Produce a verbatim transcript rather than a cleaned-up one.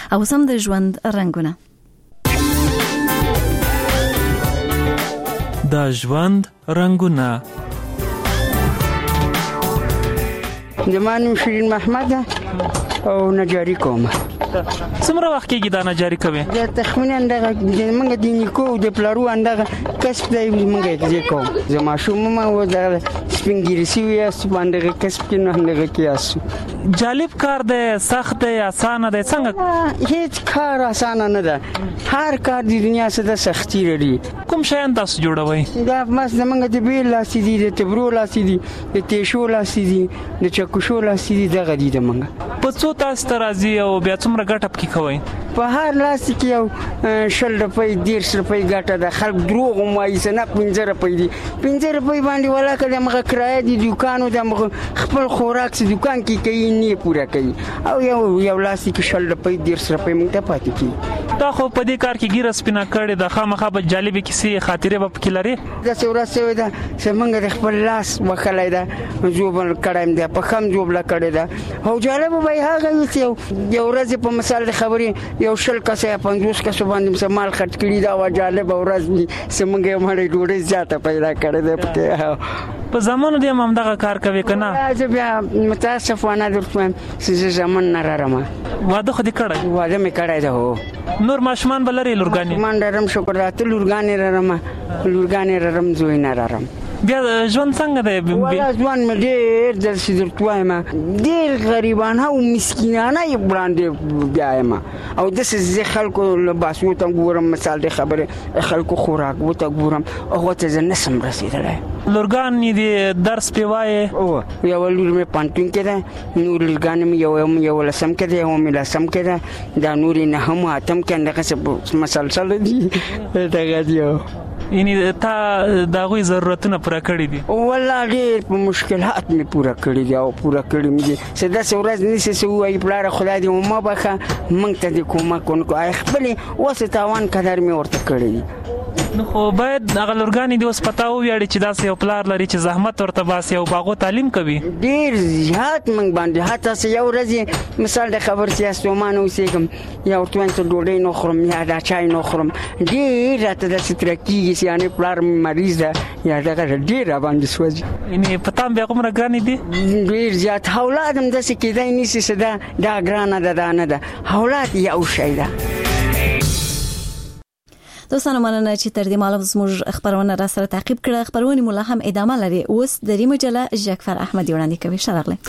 او سم د ژوند رنگونه. د ژوند رنگونه. زمانم شیرین محمد او نجاری کوم. څومره وخت کېږي دا نجاری کوي؟ دا تخمیناً دغه موږ د نیکو د پلارو اندغه کسب دی موږ یې کوم. زما شوم ما و دا سپینګری سوی اس باندې کسب کې نه هغه کیاسو. جالب کار دی، سخت دی، آسان دی، څنګه؟ هیڅ کار آسان نه ده. هر کار د دنیا څخه سختي لري. کوم شیان تاسو جوړوي؟ دا مس زمونږ د بیل لاسي دي، د تبرو لاسي دي، د تیشو لاسي دي، د چکشو لاسي دي، دغه دي د منګه. په څو تاسو ته راځي او بیا څومره ګټه پکې کوي؟ په هر لاس کې یو شل روپۍ ډېر روپۍ ګټه ده. خلک دروغ وایي چې نه پنځه روپۍ دي، پنځه روپۍ باندې ولاکه د مغه کرایه دي دکانو د مغه خپل خوراک سي دکان کې کوي نه پوره کوي او یو یو لاس کې شل روپۍ ډېر روپۍ موږ ته پاتې کی. دا خو په دې کار کې ګیره سپینا کړي د خامخا به جالبې کیسې خاطره به پکې لري. دا څورا څه ده چې موږ د خپل لاس وکړای دا جوبل کړم دا په خام جوبل کړی دا او جالب به هغه یو یو ورځ په مثال خبرې یو شل کسه پنځوس کسه باندې سمال خرج کړي دا و جالب ورځ سمږه مړې ډوډۍ زیاته پیدا کړې ده پته. په زمانو دې هم دغه کار کوي کنه؟ زه بیا متاسفانه درته چې زمون نه رارم. واده خو دې کړی؟ واده مې کړی ده. هو نور ماشومان بلري لورګانی؟ مان درم شکر راته لورګانی رارم لورګانی رارم زوی نه رارم. بیا ژوند څنګه دی؟ ولا ژوند مې ډېر د سیدرت وایم ډېر غریبانه او مسکینانه یې وړاندې بیایم او د څه خلکو لباسو ته ګورم مثال د خبره خلکو خوراک وته ګورم او ته زه نسم رسیدلای. لورګان دې درس پیوای او یو لور مې پانتون کې ده، نور لورګان مې یو یو لسم کې ده او مې لسم کې ده، دا نور نه هم اتم کې اندغه مسلسل دي دغه دیو. یعنی تا دا غوي ضرورتونه پوره کړی دي؟ والله ډېر په مشکلات می پوره کړی دي او پوره کړی مې دي. سدا سورز نشي سو ای پلار خدای دې ما بخه مونږ ته دې کومه کوونکو ای خپل وسه تاوان قدر می ورته کړی دي. نو خو باید هغه لورګانی دې اوس پتا ویاړي چې دا یو پلار لري چې زحمت ورته باسي او باغو تعلیم کوي. ډېر زیات مونږ باندې حتی یو ورځ مثال د خبر سیاست ومانه اوسېږم یا ورته ته ډوډۍ نه خورم یا دا چای نه خورم ډېر راته د سترګې یعنی پلار مریض ده یا دا ډېر باندې سوځي. یعنی پتا بیا کومه ګرانی دي؟ ډېر زیات اولادم د څه کېدای نشي صدا دا ګرانه ده دا نه ده اولاد یو شی ده. دوستانو مننه چې تر دې مهاله زموږ خبرونه را سره تعقیب کړه. خبرونه مولا هم ادامه لري. اوس د ری مجله ژکفر احمدی وړاندې کوي. شرغله